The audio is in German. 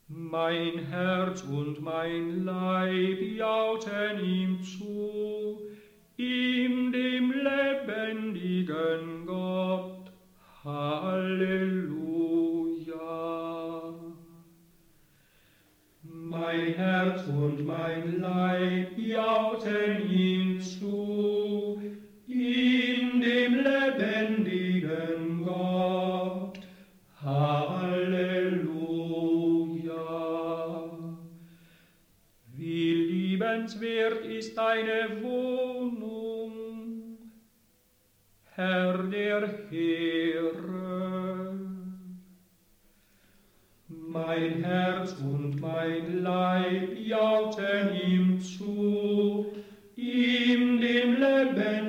Mein Herz und mein Leib jauten ihm zu, ihm dem lebendigen Gott. Halleluja. Mein Herz und mein Leib jauten ihm zu, ihm dem lebendigen Gott. Halleluja. Wie liebenswert ist deine Wohnung, Herr der Heere. Mein Herz und mein Leib jauten ihm zu, ihm dem Leben